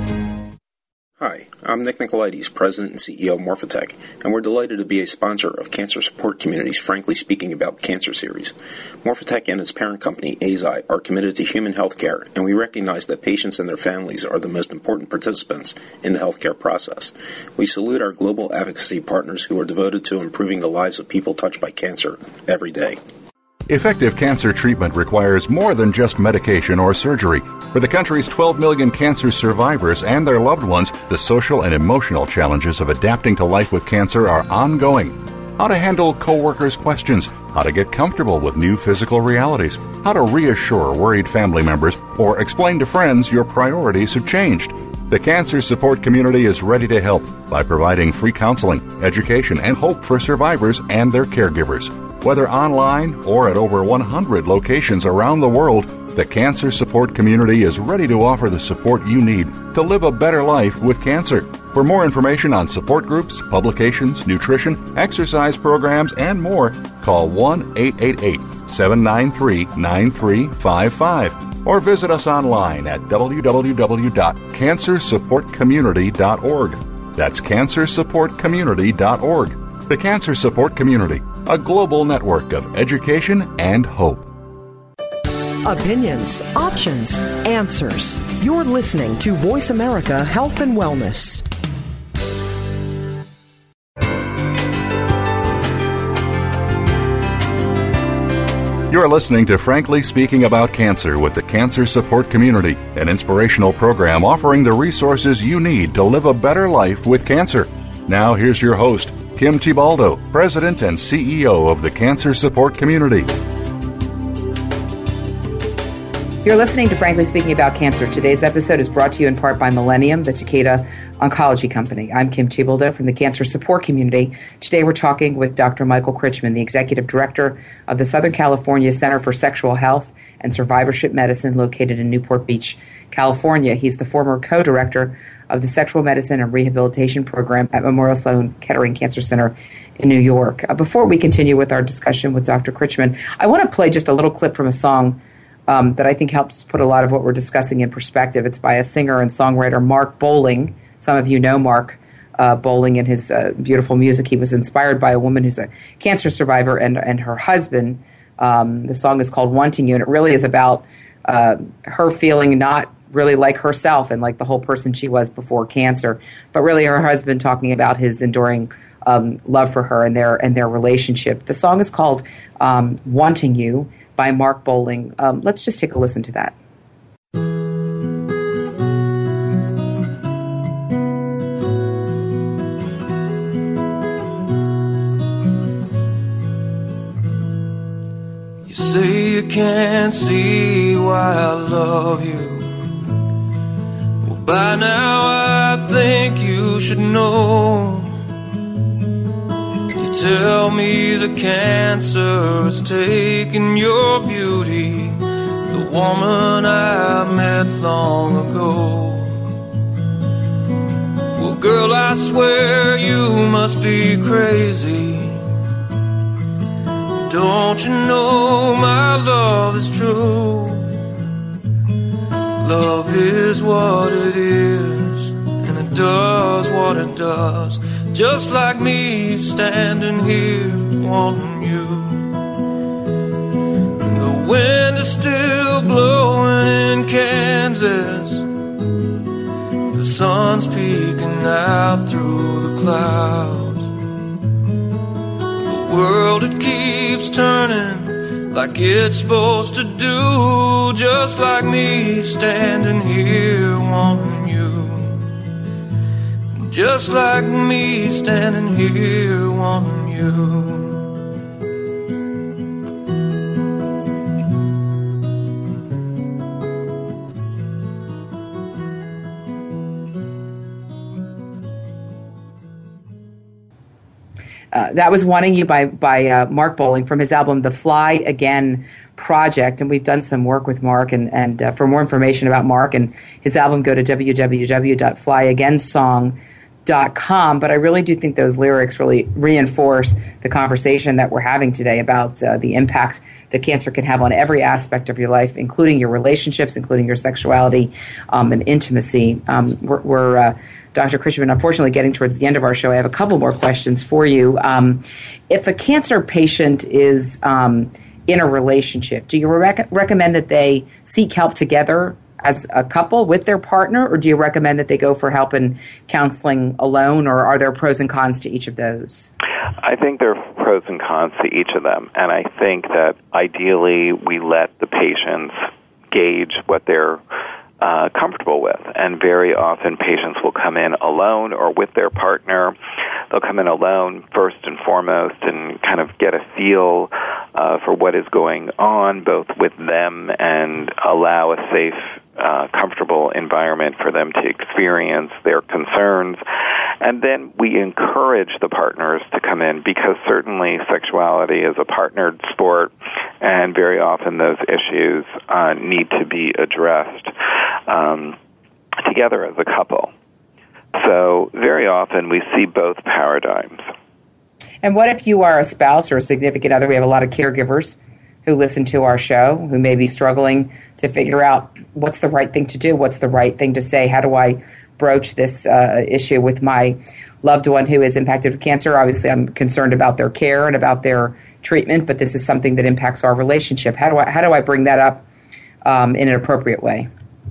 Hi, I'm Nick Nicolaides, President and C E O of Morphotek, and we're delighted to be a sponsor of Cancer Support Community's Frankly Speaking About Cancer series. Morphotek and its parent company, Eisai, are committed to human health care, and we recognize that patients and their families are the most important participants in the healthcare process. We salute our global advocacy partners who are devoted to improving the lives of people touched by cancer every day. Effective cancer treatment requires more than just medication or surgery. For the country's twelve million cancer survivors and their loved ones, the social and emotional challenges of adapting to life with cancer are ongoing. How to handle coworkers' questions, how to get comfortable with new physical realities, how to reassure worried family members, or explain to friends your priorities have changed. The Cancer Support Community is ready to help by providing free counseling, education, and hope for survivors and their caregivers. Whether online or at over one hundred locations around the world, the Cancer Support Community is ready to offer the support you need to live a better life with cancer. For more information on support groups, publications, nutrition, exercise programs, and more, call one eight eight eight, seven nine three, nine three five five or visit us online at w w w dot cancer support community dot org. That's cancer support community dot org. The Cancer Support Community, a global network of education and hope. Opinions, options, answers. You're listening to Voice America Health and Wellness. You're listening to Frankly Speaking About Cancer with the Cancer Support Community, an inspirational program offering the resources you need to live a better life with cancer. Now here's your host, Kim Tibaldo, President and C E O of the Cancer Support Community. You're listening to Frankly Speaking About Cancer. Today's episode is brought to you in part by Millennium, the Takeda Oncology Company. I'm Kim Tibaldo from the Cancer Support Community. Today we're talking with Doctor Michael Critchman, the Executive Director of the Southern California Center for Sexual Health and Survivorship Medicine located in Newport Beach, California. He's the former co-director of the Sexual Medicine and Rehabilitation Program at Memorial Sloan Kettering Cancer Center in New York. Uh, before we continue with our discussion with Doctor Critchman, I want to play just a little clip from a song um, that I think helps put a lot of what we're discussing in perspective. It's by a singer and songwriter, Mark Bowling. Some of you know Mark uh, Bowling and his uh, beautiful music. He was inspired by a woman who's a cancer survivor and, and her husband. Um, the song is called Wanting You, and it really is about uh, her feeling not really like herself and like the whole person she was before cancer, but really her husband talking about his enduring um, love for her and their and their relationship. The song is called um, Wanting You by Mark Bowling. Um, let's just take a listen to that. You say you can't see why I love you. By now I think you should know. You tell me the cancer has taken your beauty, the woman I met long ago. Well, girl, I swear you must be crazy. Don't you know my love is true? Love is what it is, and it does what it does, just like me standing here wanting you. The wind is still blowing in Kansas, the sun's peeking out through the clouds. The world, it keeps turning like it's supposed to do, just like me standing here wanting you. Just like me standing here wanting you. Uh, that was Wanting You by, by uh, Mark Bowling from his album The Fly Again Project. And we've done some work with Mark. And, and uh, for more information about Mark and his album, go to w w w dot fly again song dot com. But I really do think those lyrics really reinforce the conversation that we're having today about uh, the impact that cancer can have on every aspect of your life, including your relationships, including your sexuality um, and intimacy. Um, we're, we're uh, Doctor Christian, unfortunately getting towards the end of our show. I have a couple more questions for you. Um, if a cancer patient is um, in a relationship, do you rec- recommend that they seek help together as a couple with their partner, or do you recommend that they go for help and counseling alone, or are there pros and cons to each of those? I think there are pros and cons to each of them, and I think that ideally we let the patients gauge what they're uh, comfortable with, and very often patients will come in alone or with their partner. They'll come in alone first and foremost and kind of get a feel uh, for what is going on both with them and allow a safe, uh, comfortable environment for them to experience their concerns. And then we encourage the partners to come in because certainly sexuality is a partnered sport, and very often those issues uh, need to be addressed um, together as a couple. So very often we see both paradigms. And what if you are a spouse or a significant other? We have a lot of caregivers who listen to our show who may be struggling to figure out what's the right thing to do, what's the right thing to say, how do I broach this uh, issue with my loved one who is impacted with cancer. Obviously, I'm concerned about their care and about their treatment, but this is something that impacts our relationship. How do I how do I bring that up um, in an appropriate way?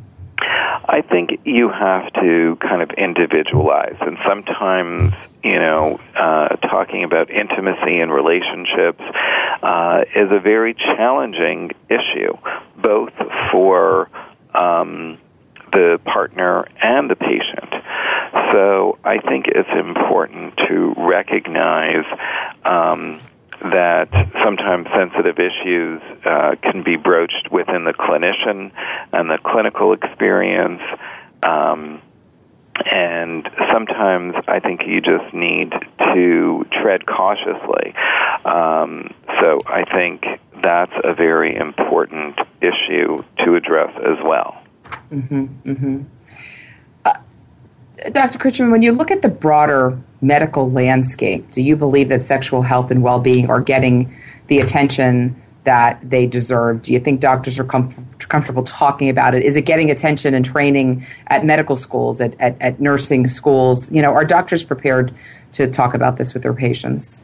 I think you have to kind of individualize, and sometimes, you know, uh, talking about intimacy and relationships uh, is a very challenging issue, both for um, the partner and the patient. So I think it's important to recognize um, that sometimes sensitive issues uh, can be broached within the clinician and the clinical experience. Um, and sometimes I think you just need to tread cautiously. Um, so I think that's a very important issue to address as well. Mm-hmm, mm-hmm. Uh, Doctor Critchman, when you look at the broader medical landscape, do you believe that sexual health and well-being are getting the attention that they deserve? Do you think doctors are com- comfortable talking about it? Is it getting attention and training at medical schools, at, at, at nursing schools? You know, are doctors prepared to talk about this with their patients?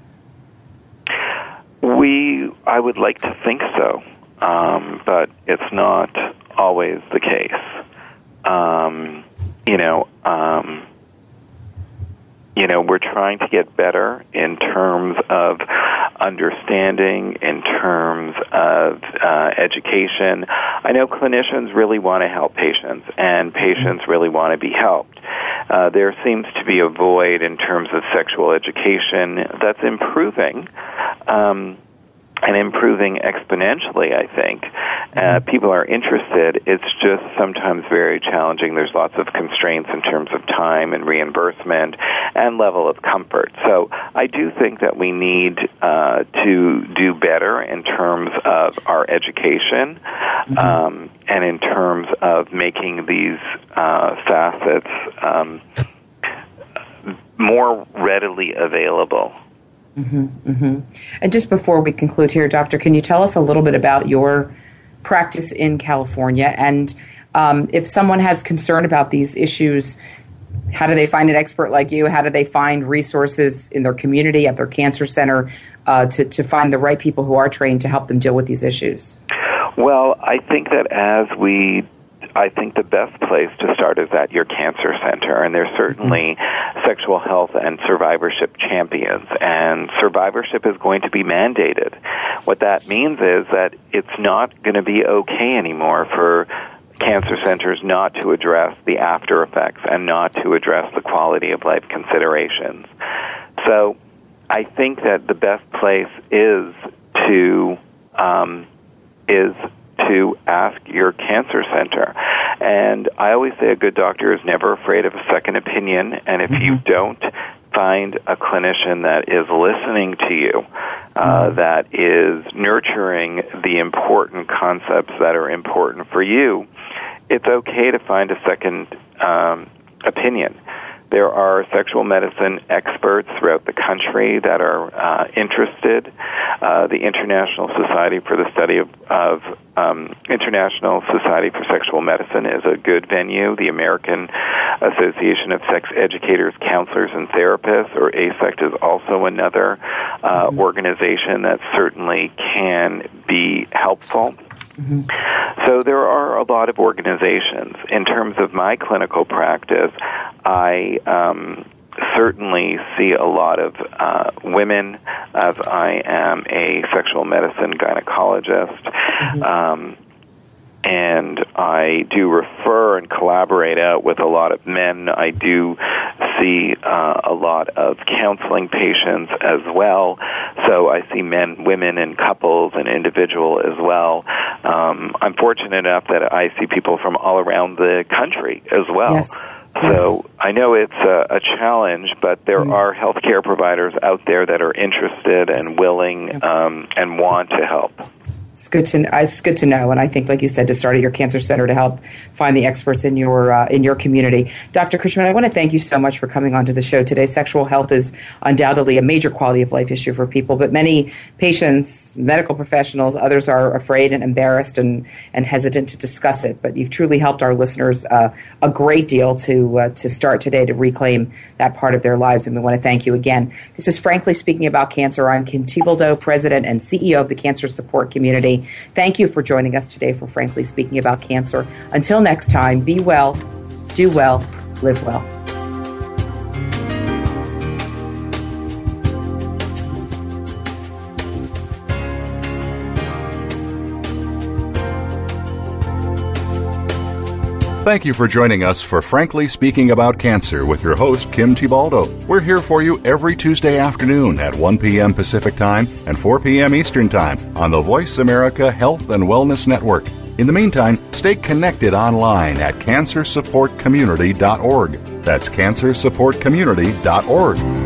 We, I would like to think so, um, but it's not always the case. Um, you know, um, you know, we're trying to get better in terms of understanding, in terms of uh, education. I know clinicians really want to help patients, and patients really want to be helped. Uh, there seems to be a void in terms of sexual education that's improving. Um, and improving exponentially, I think. Uh, people are interested. It's just sometimes very challenging. There's lots of constraints in terms of time and reimbursement and level of comfort. So I do think that we need uh, to do better in terms of our education mm-hmm. um, and in terms of making these uh, facets um, more readily available. Mm-hmm, mm-hmm. And just before we conclude here, Doctor, can you tell us a little bit about your practice in California? And um, if someone has concern about these issues, how do they find an expert like you? How do they find resources in their community, at their cancer center, uh, to, to find the right people who are trained to help them deal with these issues? Well, I think that as we I think the best place to start is at your cancer center, and there's certainly mm-hmm. sexual health and survivorship champions, and survivorship is going to be mandated. What that means is that it's not going to be okay anymore for cancer centers not to address the after effects and not to address the quality of life considerations. So I think that the best place is to um, is to ask your cancer center. And I always say a good doctor is never afraid of a second opinion, and if mm-hmm. you don't find a clinician that is listening to you, uh, that is nurturing the important concepts that are important for you, it's okay to find a second um, opinion. There are sexual medicine experts throughout the country that are uh, interested. Uh, the International Society for the Study of, of um, International Society for Sexual Medicine is a good venue. The American Association of Sex Educators, Counselors, and Therapists, or A S E C T, is also another uh, mm-hmm. organization that certainly can be helpful. Mm-hmm. So there are a lot of organizations. In terms of my clinical practice, I um, certainly see a lot of uh, women, as I am a sexual medicine gynecologist, mm-hmm. um, and I do refer and collaborate out with a lot of men. I do see uh, a lot of counseling patients as well. So I see men, women, and couples and individual as well. Um, I'm fortunate enough that I see people from all around the country as well. Yes. So yes. I know it's a, a challenge, but there mm. are healthcare providers out there that are interested and willing um, and want to help. It's good to it's good to know, and I think, like you said, to start at your cancer center to help find the experts in your uh, in your community. Doctor Krichman, I want to thank you so much for coming onto the show today. Sexual health is undoubtedly a major quality of life issue for people, but many patients, medical professionals, others are afraid and embarrassed and, and hesitant to discuss it. But you've truly helped our listeners uh, a great deal to uh, to start today to reclaim that part of their lives, and we want to thank you again. This is Frankly Speaking About Cancer. I'm Kim Thiboldeaux, President and C E O of the Cancer Support Community. Thank you for joining us today for Frankly Speaking About Cancer. Until next time, be well, do well, live well. Thank you for joining us for Frankly Speaking About Cancer with your host, Kim Thiboldeaux. We're here for you every Tuesday afternoon at one p.m. Pacific Time and four p.m. Eastern Time on the Voice America Health and Wellness Network. In the meantime, stay connected online at cancer support community dot org. That's cancer support community dot org.